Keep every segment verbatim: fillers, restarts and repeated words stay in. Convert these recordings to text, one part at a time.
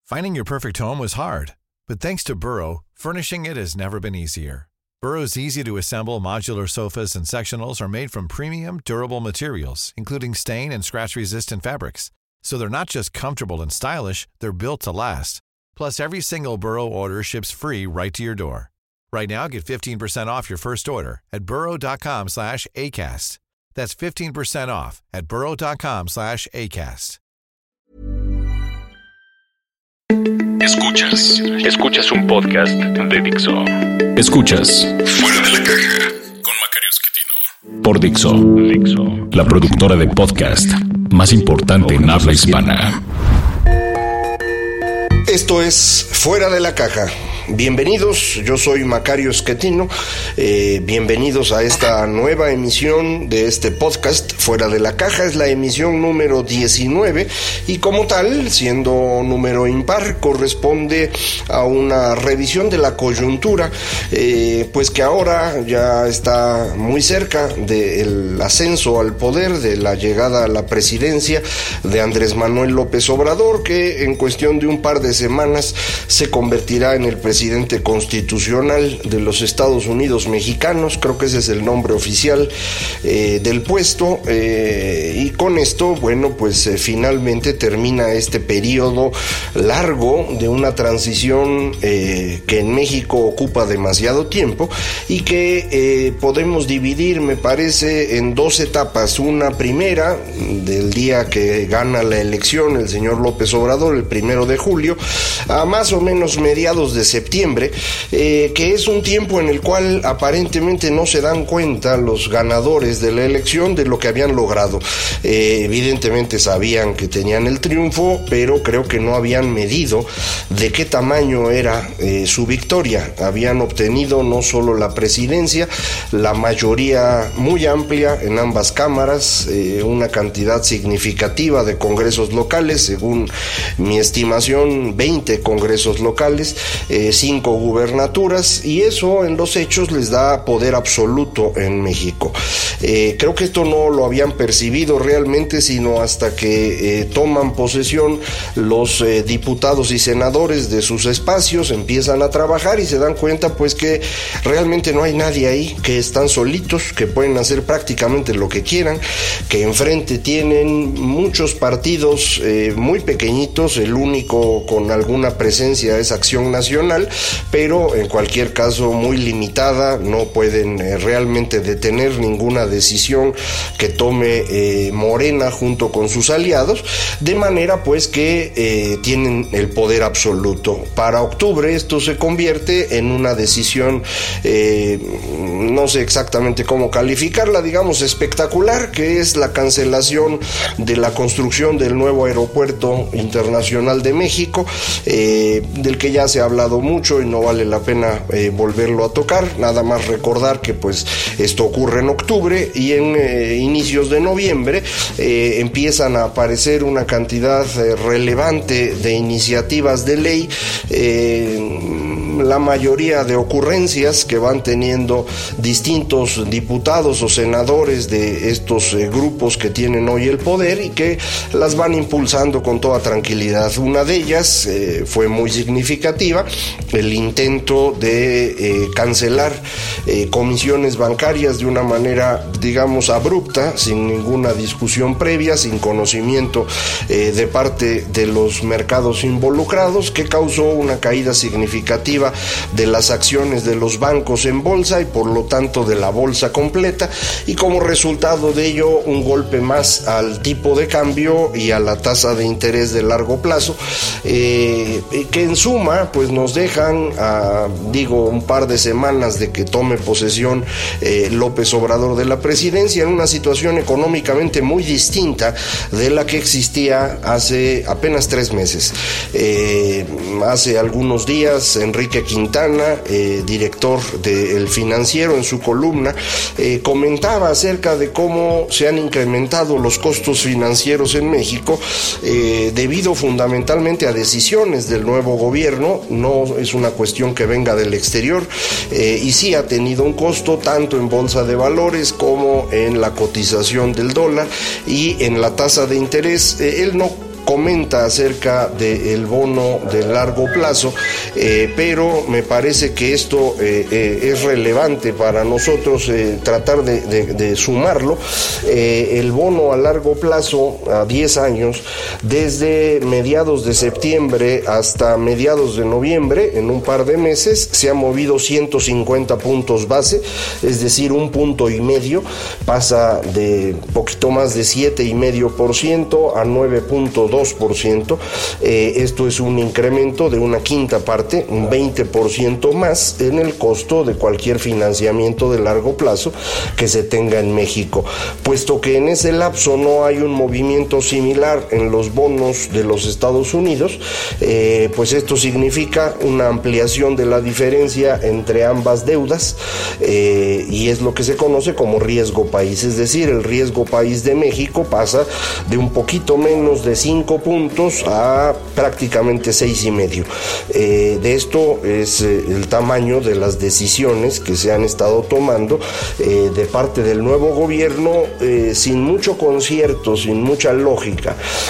Finding your perfect home was hard, but thanks to Burrow, furnishing it has never been easier. Burrow's easy-to-assemble modular sofas and sectionals are made from premium, durable materials, including stain and scratch-resistant fabrics. So they're not just comfortable and stylish, they're built to last. Plus, every single Burrow order ships free right to your door. Right now, get fifteen percent off your first order at burrow.com slash ACAST. That's fifteen percent off at burrow.com slash ACAST. Escuchas, escuchas un podcast de Dixo. Escuchas Fuera de la Caja con Macario Esquetino por Dixo, Dixo, la productora de podcast más importante en habla hispana. Esto es Fuera de la Caja. Bienvenidos, yo soy Macario Esquetino, eh, bienvenidos a esta nueva emisión de este podcast Fuera de la Caja. Es la emisión número diecinueve y como tal, siendo número impar, corresponde a una revisión de la coyuntura, eh, pues que ahora ya está muy cerca del ascenso al poder, de la llegada a la presidencia de Andrés Manuel López Obrador, que en cuestión de un par de semanas se convertirá en el presidente presidente constitucional de los Estados Unidos mexicanos. Creo que ese es el nombre oficial eh, del puesto, eh, y con esto, bueno, pues eh, finalmente termina este periodo largo de una transición eh, que en México ocupa demasiado tiempo y que eh, podemos dividir, me parece, en dos etapas. Una primera, del día que gana la elección el señor López Obrador, el primero de julio, a más o menos mediados de septiembre, septiembre, eh, que es un tiempo en el cual aparentemente no se dan cuenta los ganadores de la elección de lo que habían logrado. Eh, evidentemente sabían que tenían el triunfo, pero creo que no habían medido de qué tamaño era eh, su victoria. Habían obtenido no solo la presidencia, la mayoría muy amplia en ambas cámaras, eh, una cantidad significativa de congresos locales, según mi estimación, veinte congresos locales, eh, cinco gubernaturas, y eso en los hechos les da poder absoluto en México. Eh, creo que esto no lo habían percibido realmente sino hasta que eh, toman posesión los eh, diputados y senadores de sus espacios, empiezan a trabajar y se dan cuenta pues que realmente no hay nadie ahí, que están solitos, que pueden hacer prácticamente lo que quieran, que enfrente tienen muchos partidos eh, muy pequeñitos, el único con alguna presencia es Acción Nacional, pero en cualquier caso muy limitada, no pueden eh, realmente detener ninguna decisión que tome eh, Morena junto con sus aliados, de manera pues que eh, tienen el poder absoluto. Para octubre esto se convierte en una decisión, eh, no sé exactamente cómo calificarla, digamos espectacular, que es la cancelación de la construcción del nuevo aeropuerto internacional de México, eh, del que ya se ha hablado mucho y no vale la pena eh, volverlo a tocar. Nada más recordar que pues esto ocurre en octubre y en eh, inicios de noviembre eh, empiezan a aparecer una cantidad eh, relevante de iniciativas de ley, eh, la mayoría de ocurrencias que van teniendo distintos diputados o senadores de estos eh, grupos que tienen hoy el poder y que las van impulsando con toda tranquilidad. Una de ellas eh, fue muy significativa, el intento de eh, cancelar eh, comisiones bancarias de una manera, digamos, abrupta, sin ninguna discusión previa, sin conocimiento eh, de parte de los mercados involucrados, que causó una caída significativa de las acciones de los bancos en bolsa y por lo tanto de la bolsa completa, y como resultado de ello un golpe más al tipo de cambio y a la tasa de interés de largo plazo, eh, que en suma pues nos dejan a, digo, un par de semanas de que tome posesión eh, López Obrador de la presidencia en una situación económicamente muy distinta de la que existía hace apenas tres meses. Eh, hace algunos días Enrique Quintana, eh, director de El Financiero, en su columna eh, comentaba acerca de cómo se han incrementado los costos financieros en México eh, debido fundamentalmente a decisiones del nuevo gobierno. No es una cuestión que venga del exterior, eh, y sí ha tenido un costo tanto en bolsa de valores como en la cotización del dólar y en la tasa de interés. Eh, él no comenta acerca del bono de largo plazo, eh, pero me parece que esto eh, eh, es relevante para nosotros eh, tratar de, de, de sumarlo. Eh, el bono a largo plazo a diez años, desde mediados de septiembre hasta mediados de noviembre, en un par de meses, se ha movido ciento cincuenta puntos base, es decir, un punto y medio, pasa de poquito más de siete y medio por ciento a nueve punto dos por ciento. Eh, esto es un incremento de una quinta parte, un veinte por ciento más en el costo de cualquier financiamiento de largo plazo que se tenga en México, puesto que en ese lapso no hay un movimiento similar en los bonos de los Estados Unidos. Eh, pues esto significa una ampliación de la diferencia entre ambas deudas, eh, y es lo que se conoce como riesgo país, es decir, el riesgo país de México pasa de un poquito menos de cinco puntos a prácticamente seis y medio. Eh, de esto es eh, el tamaño de las decisiones que se han estado tomando eh, de parte del nuevo gobierno, eh, sin mucho concierto, sin mucha lógica.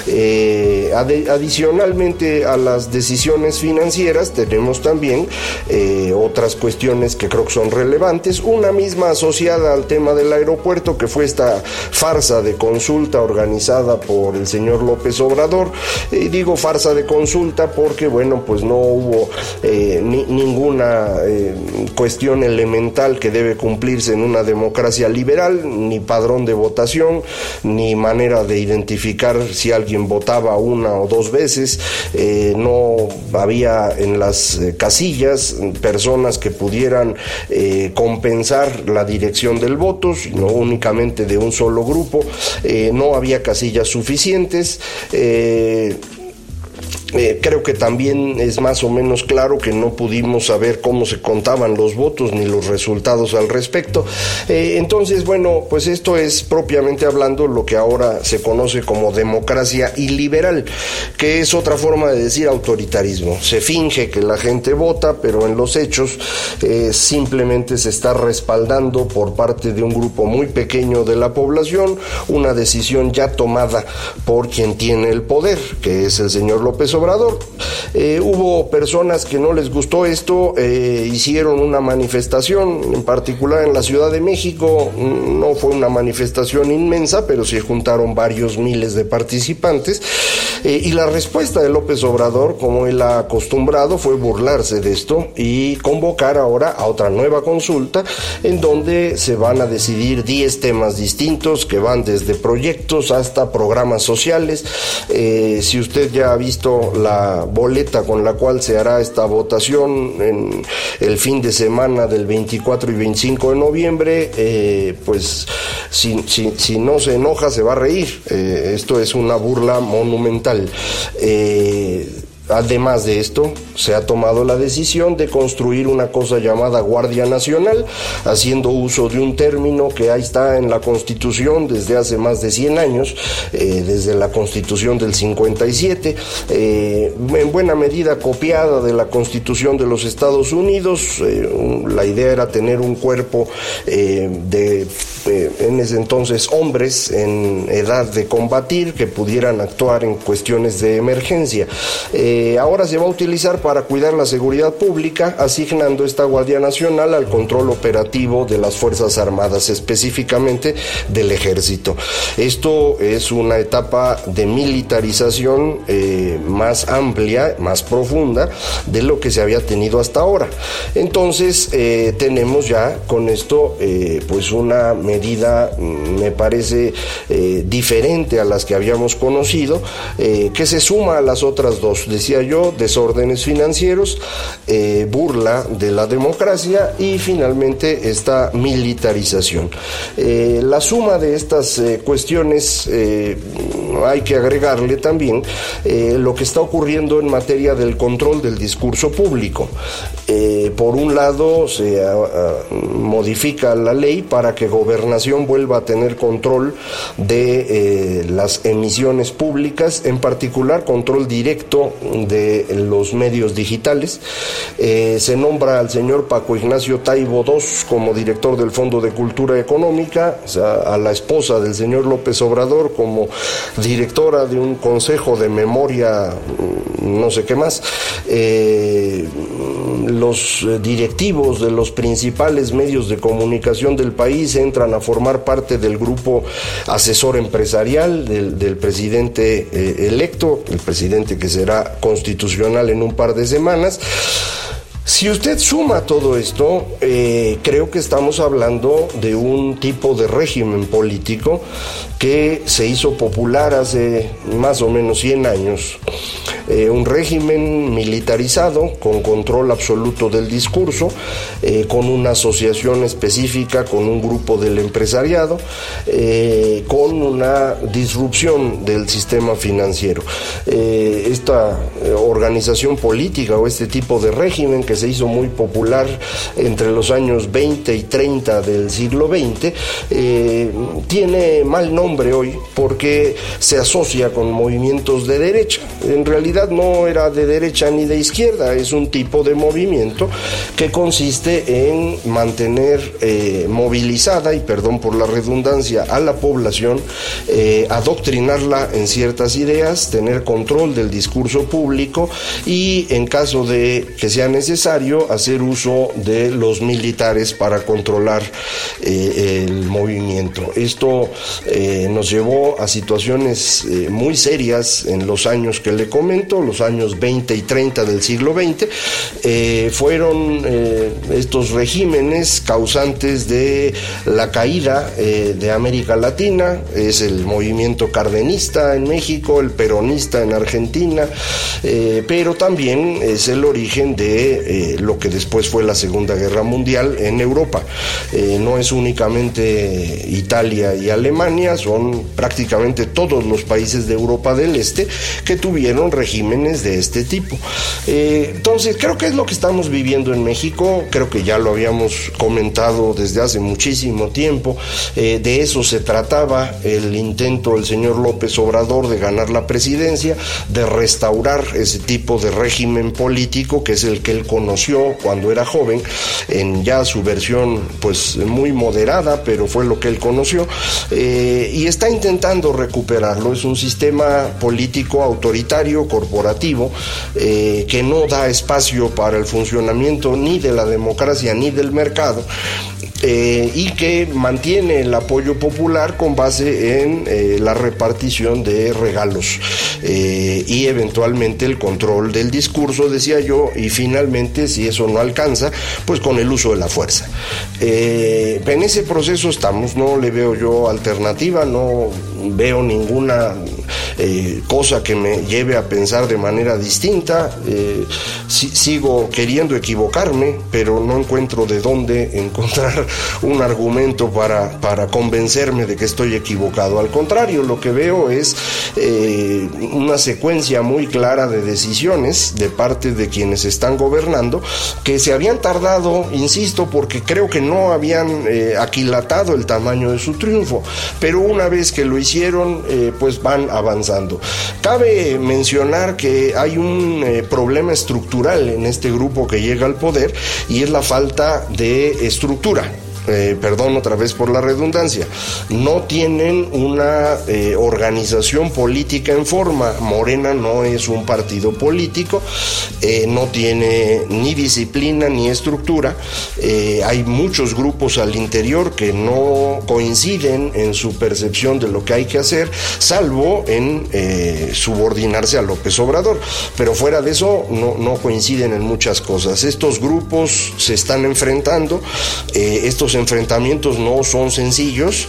Eh, ad- adicionalmente a las decisiones financieras tenemos también eh, otras cuestiones que creo que son relevantes, una misma asociada al tema del aeropuerto, que fue esta farsa de consulta organizada por el señor López Obrador. Y digo farsa de consulta porque, bueno, pues no hubo eh, ni, ninguna eh, cuestión elemental que debe cumplirse en una democracia liberal, ni padrón de votación, ni manera de identificar si alguien votaba una o dos veces. Eh, no había en las eh, casillas personas que pudieran eh, compensar la dirección del voto, sino únicamente de un solo grupo. Eh, no había casillas suficientes. Eh, Eh, creo que también es más o menos claro que no pudimos saber cómo se contaban los votos ni los resultados al respecto. Eh, entonces, bueno, pues esto es propiamente hablando lo que ahora se conoce como democracia iliberal, que es otra forma de decir autoritarismo. Se finge que la gente vota, pero en los hechos eh, simplemente se está respaldando por parte de un grupo muy pequeño de la población una decisión ya tomada por quien tiene el poder, que es el señor López Obrador. Obrador. Eh, hubo personas que no les gustó esto, eh, hicieron una manifestación, en particular en la Ciudad de México. No fue una manifestación inmensa, pero se juntaron varios miles de participantes, eh, y la respuesta de López Obrador, como él ha acostumbrado, fue burlarse de esto y convocar ahora a otra nueva consulta en donde se van a decidir diez temas distintos que van desde proyectos hasta programas sociales. Eh, si usted ya ha visto la boleta con la cual se hará esta votación en el fin de semana del veinticuatro y veinticinco de noviembre, eh, pues si, si, si no se enoja se va a reír. Eh, esto es una burla monumental. Eh, Además de esto, se ha tomado la decisión de construir una cosa llamada Guardia Nacional, haciendo uso de un término que ahí está en la Constitución desde hace más de cien años, eh, desde la Constitución del cincuenta y siete, eh, en buena medida copiada de la Constitución de los Estados Unidos. Eh, un, la idea era tener un cuerpo eh, de, eh, en ese entonces, hombres en edad de combatir que pudieran actuar en cuestiones de emergencia. Eh, Ahora se va a utilizar para cuidar la seguridad pública, asignando esta Guardia Nacional al control operativo de las Fuerzas Armadas, específicamente del Ejército. Esto es una etapa de militarización eh, más amplia, más profunda de lo que se había tenido hasta ahora. Entonces, eh, tenemos ya con esto eh, pues una medida, me parece, eh, diferente a las que habíamos conocido, eh, que se suma a las otras dos. Decía yo, desórdenes financieros, eh, burla de la democracia y finalmente esta militarización. Eh, la suma de estas eh, cuestiones, eh, hay que agregarle también eh, lo que está ocurriendo en materia del control del discurso público. Eh, por un lado, se a, a, modifica la ley para que Gobernación vuelva a tener control de eh, las emisiones públicas, en particular control directo de los medios digitales. Eh, se nombra al señor Paco Ignacio Taibo segundo como director del Fondo de Cultura Económica, o sea, a la esposa del señor López Obrador como directora de un consejo de memoria, no sé qué más. Eh, los directivos de los principales medios de comunicación del país entran a formar parte del grupo asesor empresarial del, del presidente eh, electo, el presidente que será constitucional en un par de semanas. Si usted suma todo esto, eh, creo que estamos hablando de un tipo de régimen político que se hizo popular hace más o menos cien años. Eh, un régimen militarizado, con control absoluto del discurso, eh, con una asociación específica, con un grupo del empresariado, eh, con una disrupción del sistema financiero. Eh, esta eh, organización política o este tipo de régimen que se hizo muy popular entre los años veinte y treinta del siglo veinte, eh, tiene mal nombre hoy porque se asocia con movimientos de derecha. En realidad no era de derecha ni de izquierda, es un tipo de movimiento que consiste en mantener eh, movilizada, y perdón por la redundancia, a la población, eh, adoctrinarla en ciertas ideas, tener control del discurso público y, en caso de que sea necesario, hacer uso de los militares para controlar eh, el movimiento. Esto eh, nos llevó a situaciones eh, muy serias en los años que le comento, los años veinte y treinta del siglo veinte. Eh, fueron eh, estos regímenes causantes de la caída eh, de América Latina. Es el movimiento cardenista en México, el peronista en Argentina, eh, pero también es el origen de eh, lo que después fue la Segunda Guerra Mundial en Europa. Eh, no es únicamente Italia y Alemania, son prácticamente todos los países de Europa del Este que tuvieron regímenes de este tipo. Eh, entonces, creo que es lo que estamos viviendo en México. Creo que ya lo habíamos comentado desde hace muchísimo tiempo. Eh, de eso se trataba el intento del señor López Obrador de ganar la presidencia, de restaurar ese tipo de régimen político que es el que él conoció cuando era joven, en ya su versión pues muy moderada, pero fue lo que él conoció, eh, y está intentando recuperarlo. Es un sistema político autoritario, corporativo, eh, que no da espacio para el funcionamiento ni de la democracia ni del mercado, eh, y que mantiene el apoyo popular con base en eh, la repartición de regalos eh, y eventualmente el control del discurso, decía yo, y finalmente, si eso no alcanza, pues con el uso de la fuerza. Eh, en ese proceso estamos, no le veo yo alternativa, no veo ninguna eh, cosa que me lleve a pensar de manera distinta. Eh, si, sigo queriendo equivocarme, pero no encuentro de dónde encontrar un argumento para, para convencerme de que estoy equivocado. Al contrario, lo que veo es eh, una secuencia muy clara de decisiones de parte de quienes están gobernando, que se habían tardado, insisto, porque creo que no habían eh, aquilatado el tamaño de su triunfo, pero una vez que lo hicieron, eh, pues van avanzando. Cabe mencionar que hay un eh, problema estructural en este grupo que llega al poder, y es la falta de estructura. Eh, perdón otra vez por la redundancia, no tienen una eh, organización política en forma. Morena no es un partido político, eh, no tiene ni disciplina ni estructura. Eh, hay muchos grupos al interior que no coinciden en su percepción de lo que hay que hacer, salvo en eh, subordinarse a López Obrador, pero fuera de eso no, no coinciden en muchas cosas. Estos grupos se están enfrentando, eh, estos enfrentamientos no son sencillos.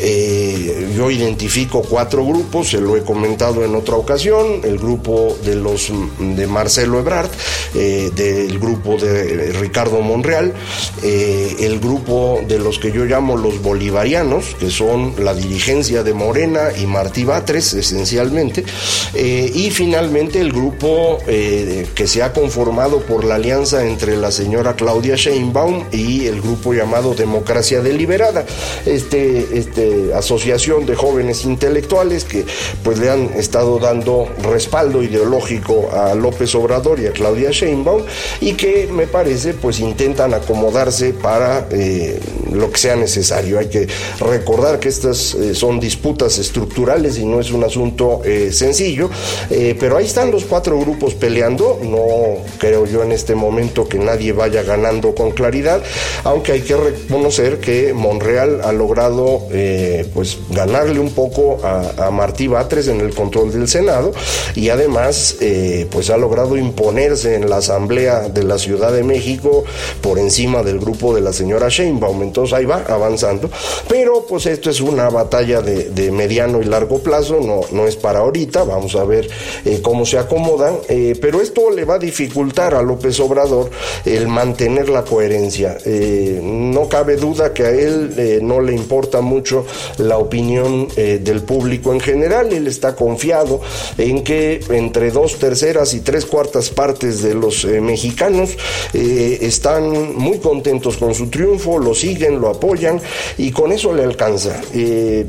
Eh, yo identifico cuatro grupos, se lo he comentado en otra ocasión: el grupo de los de Marcelo Ebrard, eh, del grupo de Ricardo Monreal, eh, el grupo de los que yo llamo los bolivarianos, que son la dirigencia de Morena y Martí Batres esencialmente, eh, y finalmente el grupo eh, que se ha conformado por la alianza entre la señora Claudia Sheinbaum y el grupo llamado Democracia Democracia Deliberada, este, este asociación de jóvenes intelectuales que pues le han estado dando respaldo ideológico a López Obrador y a Claudia Sheinbaum, y que me parece pues intentan acomodarse para eh, lo que sea necesario. Hay que recordar que estas eh, son disputas estructurales y no es un asunto eh, sencillo, eh, pero ahí están los cuatro grupos peleando. No creo yo en este momento que nadie vaya ganando con claridad, aunque hay que reconocer que Monreal ha logrado eh, pues ganarle un poco a, a Martí Batres en el control del Senado, y además eh, pues ha logrado imponerse en la Asamblea de la Ciudad de México por encima del grupo de la señora Sheinbaum. Entonces ahí va avanzando, pero pues esto es una batalla de, de mediano y largo plazo, no, no es para ahorita. Vamos a ver eh, cómo se acomodan, eh, pero esto le va a dificultar a López Obrador el mantener la coherencia. Eh, no cabe duda que a él eh, no le importa mucho la opinión eh, del público en general. Él está confiado en que entre dos terceras y tres cuartas partes de los eh, mexicanos eh, están muy contentos con su triunfo, lo siguen, lo apoyan, y con eso le alcanza. Eh,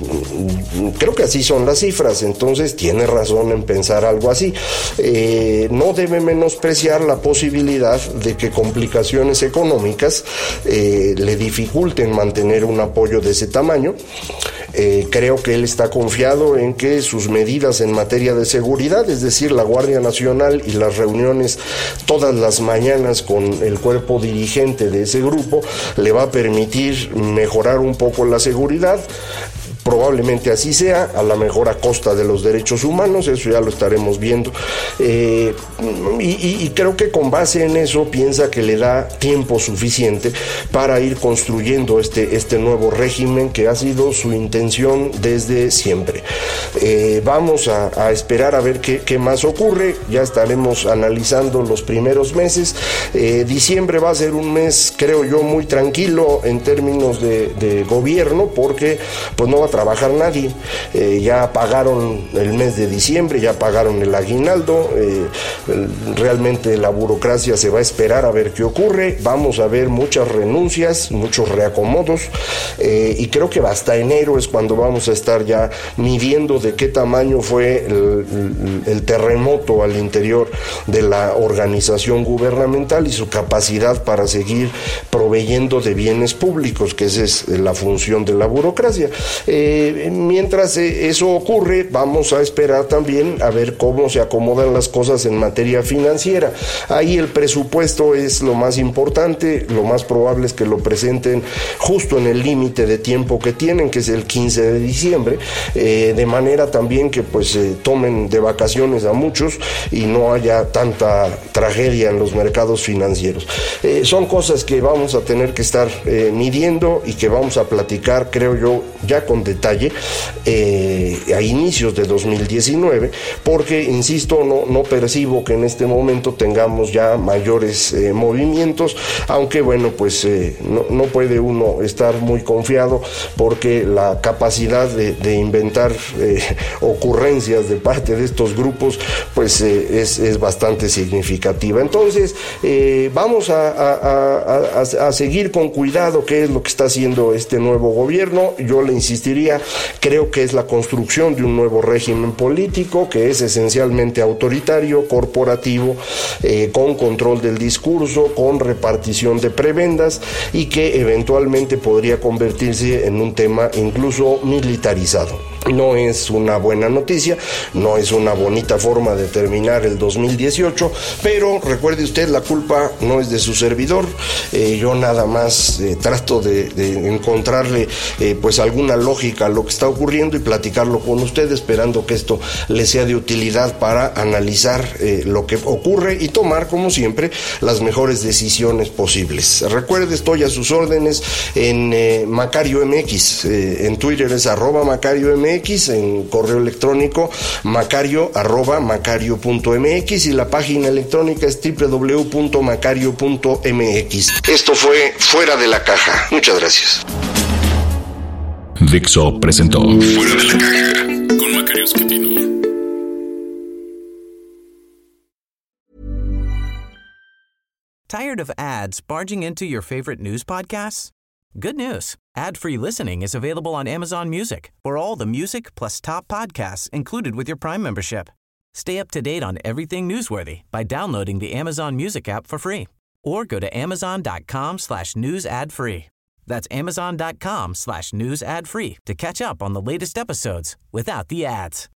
creo que así son las cifras, entonces tiene razón en pensar algo así. Eh, no debe menospreciar la posibilidad de que complicaciones económicas eh, le dificulten mantener un apoyo de ese tamaño. Eh, creo que él está confiado en que sus medidas en materia de seguridad, es decir, la Guardia Nacional y las reuniones todas las mañanas con el cuerpo dirigente de ese grupo, le va a permitir mejorar un poco la seguridad. Probablemente así sea, a lo mejor a costa de los derechos humanos, eso ya lo estaremos viendo. Eh, y, y, y creo que con base en eso piensa que le da tiempo suficiente para ir construyendo este, este nuevo régimen que ha sido su intención desde siempre. Eh, vamos a, a esperar a ver qué, qué más ocurre, ya estaremos analizando los primeros meses. Eh, diciembre va a ser un mes, creo yo, muy tranquilo en términos de, de gobierno, porque pues no va a trabajar nadie. Eh, ya pagaron el mes de diciembre, ya pagaron el aguinaldo. Eh, realmente la burocracia se va a esperar a ver qué ocurre. Vamos a ver muchas renuncias, muchos reacomodos, eh, y creo que hasta enero es cuando vamos a estar ya midiendo de qué tamaño fue el, el, el terremoto al interior de la organización gubernamental y su capacidad para seguir proveyendo de bienes públicos, que esa es la función de la burocracia. Eh, mientras eh, eso ocurre, vamos a esperar también a ver cómo se acomodan las cosas en materia financiera. Ahí el presupuesto es lo más importante. Lo más probable es que lo presenten justo en el límite de tiempo que tienen, que es el quince de diciembre, eh, de manera también que pues eh, tomen de vacaciones a muchos y no haya tanta tragedia en los mercados financieros. Eh, son cosas que vamos a tener que estar eh, midiendo y que vamos a platicar, creo yo, ya con detalle eh, a inicios de dos mil diecinueve, porque insisto, no, no percibo que en este momento tengamos ya mayores eh, movimientos, aunque bueno, pues eh, no, no puede uno estar muy confiado, porque la capacidad de, de inventar eh, ocurrencias de parte de estos grupos pues eh, es, es bastante significativa. Entonces eh, vamos a, a, a, a seguir con cuidado qué es lo que está haciendo este nuevo gobierno. Yo le insistiría, creo que es la construcción de un nuevo régimen político que es esencialmente autoritario, corporativo, eh, con control del discurso, con repartición de prebendas, y que eventualmente podría convertirse en un tema incluso militarizado. No es una buena noticia, no es una bonita forma de terminar el dos mil dieciocho, pero recuerde usted, la culpa no es de su servidor. Eh, yo nada más eh, trato de, de encontrarle eh, pues alguna lógica a lo que está ocurriendo y platicarlo con usted, esperando que esto le sea de utilidad para analizar eh, lo que ocurre y tomar, como siempre, las mejores decisiones posibles. Recuerde, estoy a sus órdenes en eh, Macario M X, eh, en Twitter es arroba Macario M X, en correo electrónico macario arroba macario punto m x, y la página electrónica es doble u doble u doble u punto macario punto m x. Esto fue Fuera de la Caja. Muchas gracias. Dixo presentó Fuera de la Caja con Macario Schettino. Tired of ads barging into your favorite news podcasts? Good news. Ad-free listening is available on Amazon Music for all the music plus top podcasts included with your Prime membership. Stay up to date on everything newsworthy by downloading the Amazon Music app for free or go to amazon.com slash news ad free. That's amazon.com slash news ad free to catch up on the latest episodes without the ads.